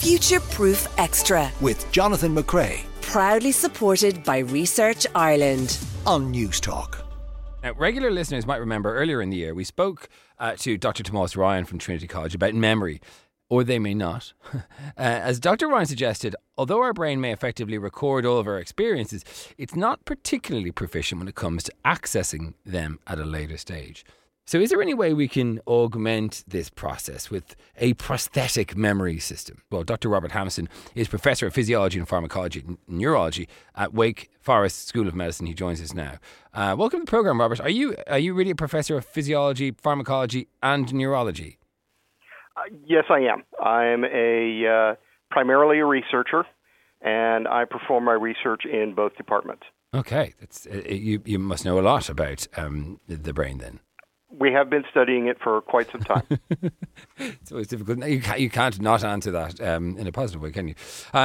Future Proof Extra with Jonathan McRae proudly supported by Research Ireland on News Talk. Now, regular listeners might remember earlier in the year we spoke to Dr. Tomás Ryan from Trinity College about memory, or they may not. As Dr. Ryan suggested, although our brain may effectively record all of our experiences, it's not particularly proficient when it comes to accessing them at a later stage. So is there any way we can augment this process with a prosthetic memory system? Well, Dr. Robert Hamilton is Professor of Physiology and Pharmacology and Neurology at Wake Forest School of Medicine. He joins us now. Welcome to the programme, Robert. Are you really a Professor of Physiology, Pharmacology and Neurology? Yes, I am. I'm primarily a researcher, and I perform my research in both departments. Okay. You must know a lot about the brain then. We have been studying it for quite some time. It's always difficult. You can't not answer that in a positive way, can you?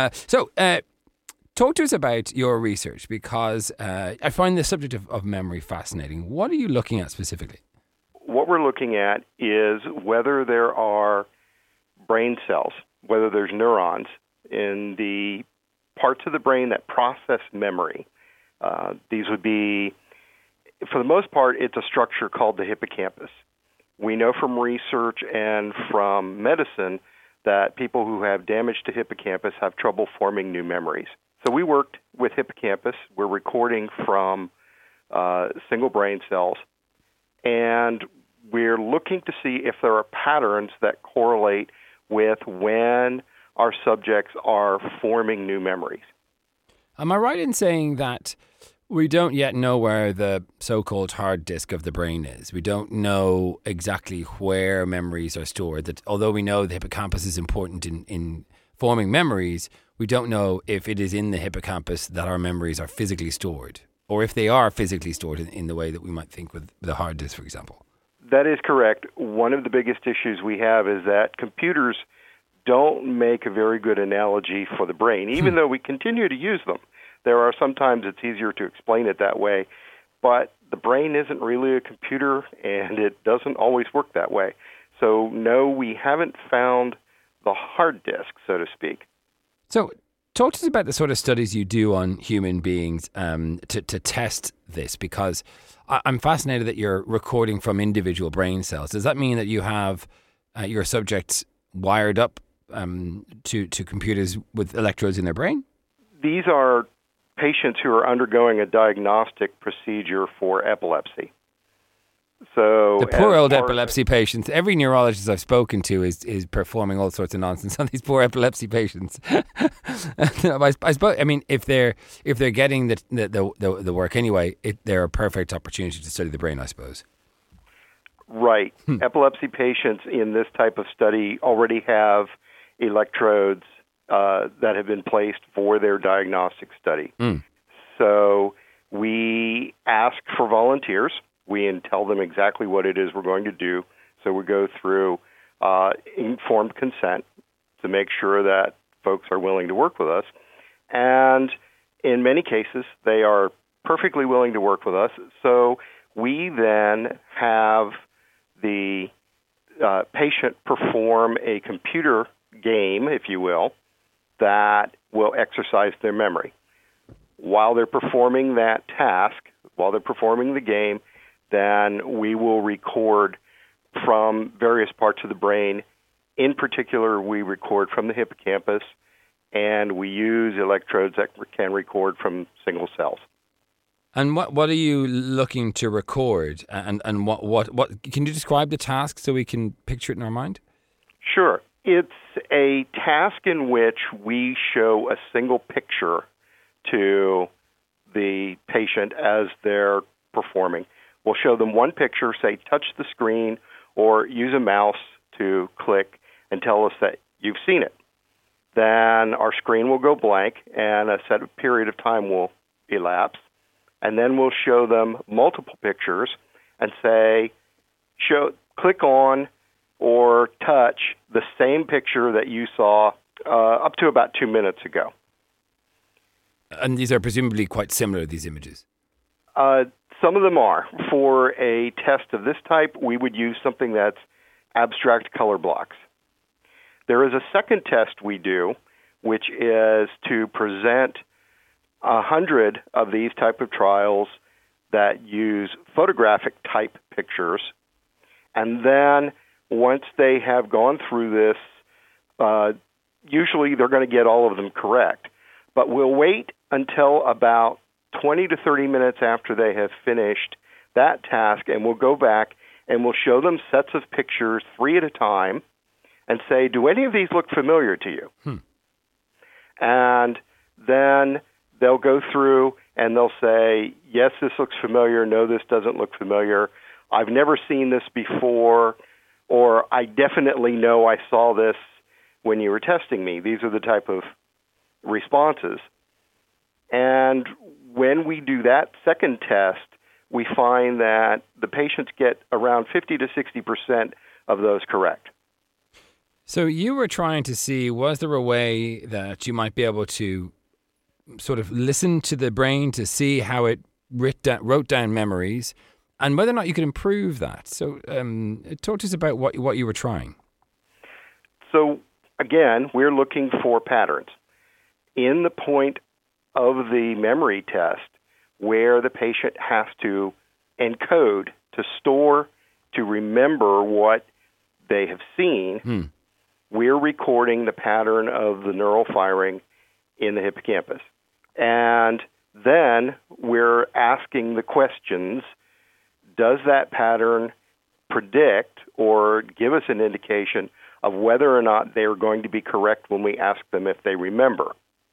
Talk to us about your research, because I find the subject of memory fascinating. What are you looking at specifically? What we're looking at is whether there are brain cells, whether there's neurons in the parts of the brain that process memory. These would be, for the most part, it's a structure called the hippocampus. We know from research and from medicine that people who have damage to hippocampus have trouble forming new memories. So we worked with hippocampus. We're recording from single brain cells, and we're looking to see if there are patterns that correlate with when our subjects are forming new memories. Am I right in saying that we don't yet know where the so-called hard disk of the brain is? We don't know exactly where memories are stored. That although we know the hippocampus is important in forming memories, we don't know if it is in the hippocampus that our memories are physically stored, or if they are physically stored in the way that we might think with the hard disk, for example. That is correct. One of the biggest issues we have is that computers don't make a very good analogy for the brain, even though we continue to use them. There are sometimes it's easier to explain it that way, but the brain isn't really a computer, and it doesn't always work that way. So, no, we haven't found the hard disk, so to speak. So, talk to us about the sort of studies you do on human beings to test this, because I'm fascinated that you're recording from individual brain cells. Does that mean that you have your subjects wired up to computers with electrodes in their brain? These are patients who are undergoing a diagnostic procedure for epilepsy. So the poor old epilepsy patients. Every neurologist I've spoken to is performing all sorts of nonsense on these poor epilepsy patients. I suppose. I mean, if they're getting the work anyway, they're a perfect opportunity to study the brain, I suppose. Right. Epilepsy patients in this type of study already have electrodes that have been placed for their diagnostic study. So we ask for volunteers. We tell them exactly what it is we're going to do. So we go through informed consent to make sure that folks are willing to work with us. And in many cases, they are perfectly willing to work with us. So we then have the patient perform a computer game, if you will, that will exercise their memory. While they're performing that task, while they're performing the game, then we will record from various parts of the brain. In particular, we record from the hippocampus, and we use electrodes that can record from single cells. And what are you looking to record? And what can you describe the task so we can picture it in our mind? Sure. It's a task in which we show a single picture to the patient as they're performing. We'll show them one picture, say, touch the screen, or use a mouse to click and tell us that you've seen it. Then our screen will go blank, and a set period of time will elapse. And then we'll show them multiple pictures and say, click on or touch the same picture that you saw up to about 2 minutes ago. And these are presumably quite similar, these images? Some of them are. For a test of this type, we would use something that's abstract color blocks. There is a second test we do, which is to present 100 of these type of trials that use photographic type pictures. And then once they have gone through this, usually they're going to get all of them correct. But we'll wait until about 20 to 30 minutes after they have finished that task, and we'll go back and we'll show them sets of pictures 3 at a time and say, do any of these look familiar to you? And then they'll go through and they'll say, yes, this looks familiar. No, this doesn't look familiar. I've never seen this before, or I definitely know I saw this when you were testing me. These are the type of responses. And when we do that second test, we find that the patients get around 50 to 60% of those correct. So you were trying to see, was there a way that you might be able to sort of listen to the brain to see how it wrote down memories and whether or not you could improve that? So talk to us about what you were trying. So again, we're looking for patterns. In the point of the memory test, where the patient has to encode, to store, to remember what they have seen, we're recording the pattern of the neural firing in the hippocampus. And then we're asking the questions, does that pattern predict or give us an indication of whether or not they are going to be correct when we ask them if they remember?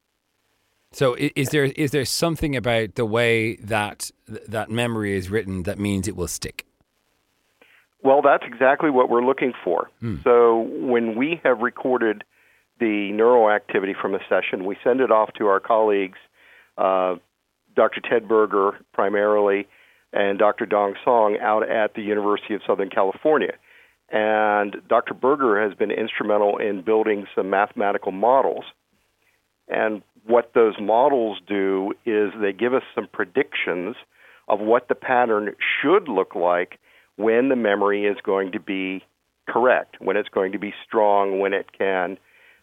So is there something about the way that memory is written that means it will stick? Well, that's exactly what we're looking for. So when we have recorded the neural activity from a session, we send it off to our colleagues, Dr. Ted Berger primarily, and Dr. Dong Song out at the University of Southern California. And Dr. Berger has been instrumental in building some mathematical models. And what those models do is they give us some predictions of what the pattern should look like when the memory is going to be correct, when it's going to be strong, when it can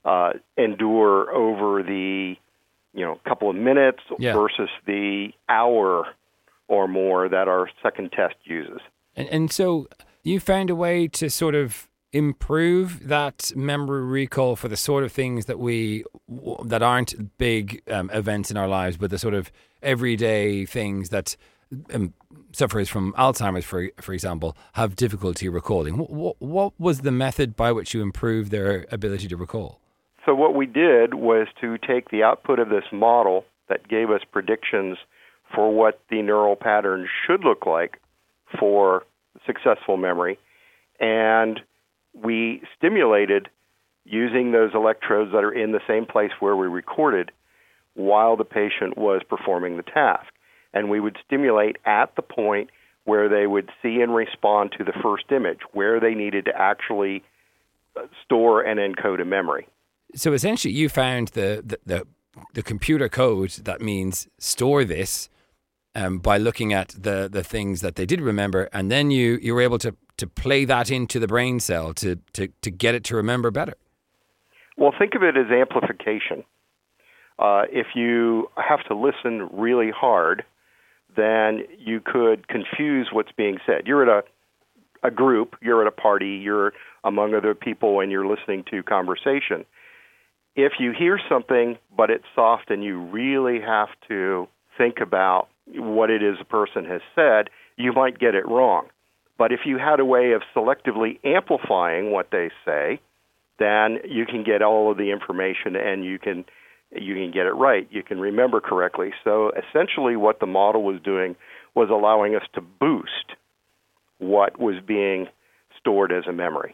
endure over the couple of minutes versus the hour or more that our second test uses. And so you found a way to sort of improve that memory recall for the sort of things that aren't big events in our lives, but the sort of everyday things that sufferers from Alzheimer's, for example, have difficulty recalling. What was the method by which you improved their ability to recall? So what we did was to take the output of this model that gave us predictions for what the neural pattern should look like for successful memory, and we stimulated using those electrodes that are in the same place where we recorded while the patient was performing the task. And we would stimulate at the point where they would see and respond to the first image, where they needed to actually store and encode a memory. So essentially you found the computer code that means store this by looking at the things that they did remember, and then you were able to play that into the brain cell to get it to remember better. Well, think of it as amplification. If you have to listen really hard, then you could confuse what's being said. You're at a group, you're at a party, you're among other people, and you're listening to conversation. If you hear something, but it's soft and you really have to think about what it is a person has said, you might get it wrong. But if you had a way of selectively amplifying what they say, then you can get all of the information and you can get it right. You can remember correctly. So essentially what the model was doing was allowing us to boost what was being stored as a memory.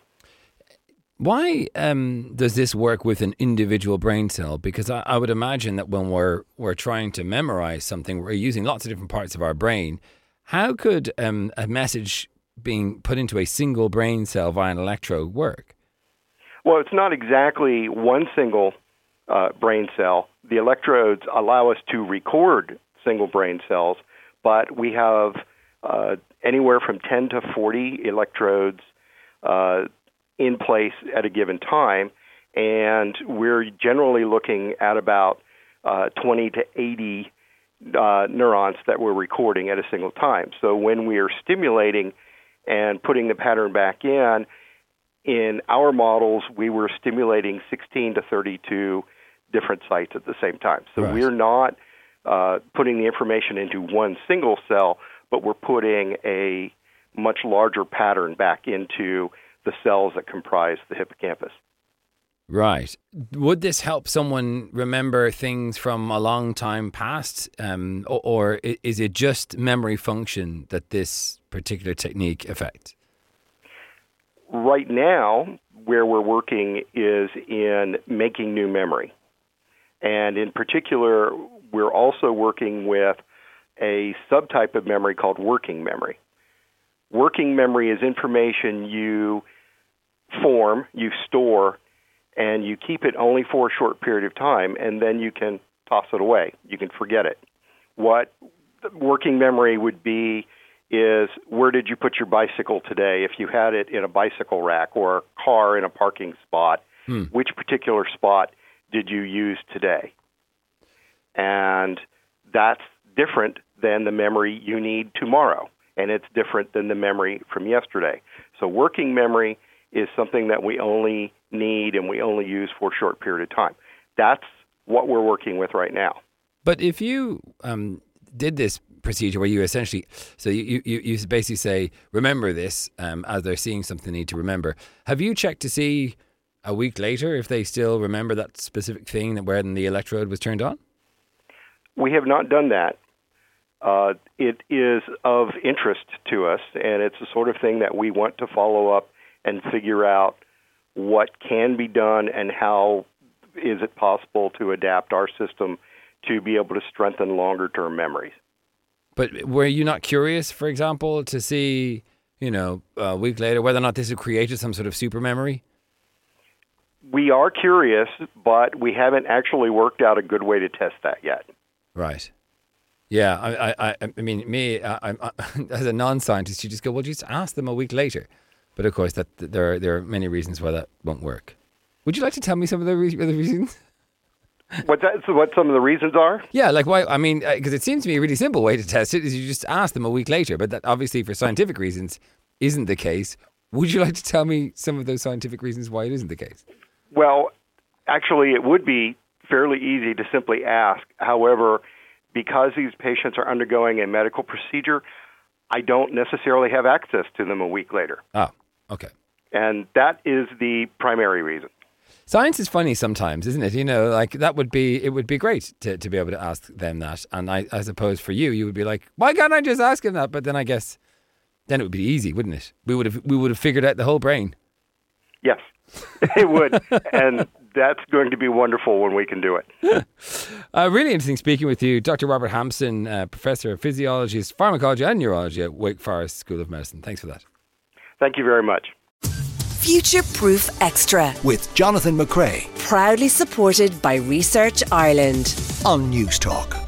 Why does this work with an individual brain cell? Because I would imagine that when we're trying to memorize something, we're using lots of different parts of our brain. How could a message being put into a single brain cell via an electrode work? Well, it's not exactly one single brain cell. The electrodes allow us to record single brain cells, but we have anywhere from 10 to 40 electrodes in place at a given time, and we're generally looking at about 20 to 80 neurons that we're recording at a single time. So when we are stimulating and putting the pattern back in our models, we were stimulating 16 to 32 different sites at the same time. So Right. we're not putting the information into one single cell, but we're putting a much larger pattern back into the cells that comprise the hippocampus. Right. Would this help someone remember things from a long time past? Or is it just memory function that this particular technique affects? Right now, where we're working is in making new memory. And in particular, we're also working with a subtype of memory called working memory. Working memory is information you form, you store, and you keep it only for a short period of time, and then you can toss it away. You can forget it. What working memory would be is, where did you put your bicycle today? If you had it in a bicycle rack or a car in a parking spot, which particular spot did you use today? And that's different than the memory you need tomorrow, and it's different than the memory from yesterday. So working memory is something that we only need and we only use for a short period of time. That's what we're working with right now. But if you did this procedure where you essentially, so you basically say, remember this, as they're seeing something they need to remember, have you checked to see a week later if they still remember that specific thing when the electrode was turned on? We have not done that. It is of interest to us, and it's the sort of thing that we want to follow up and figure out what can be done and how is it possible to adapt our system to be able to strengthen longer-term memories. But were you not curious, for example, to see, a week later, whether or not this had created some sort of super memory? We are curious, but we haven't actually worked out a good way to test that yet. Right. Yeah. I mean, I'm as a non-scientist, you just go, well, just ask them a week later. But of course, that there are many reasons why that won't work. Would you like to tell me some of the reasons? What some of the reasons are? Yeah, like why? I mean, because it seems to me a really simple way to test it is you just ask them a week later. But that obviously, for scientific reasons, isn't the case. Would you like to tell me some of those scientific reasons why it isn't the case? Well, actually, it would be fairly easy to simply ask. However, because these patients are undergoing a medical procedure, I don't necessarily have access to them a week later. Oh, okay. And that is the primary reason. Science is funny sometimes, isn't it? It would be great to be able to ask them that. And I suppose for you would be like, why can't I just ask him that? But then I guess then it would be easy, wouldn't it? We would have figured out the whole brain. Yes, it would. And that's going to be wonderful when we can do it. Really interesting speaking with you, Dr. Robert Hampson, Professor of Physiology, Pharmacology and Neurology at Wake Forest School of Medicine. Thanks for that. Thank you very much. Future Proof Extra. With Jonathan McCrea Proudly supported by Research Ireland. on News Talk.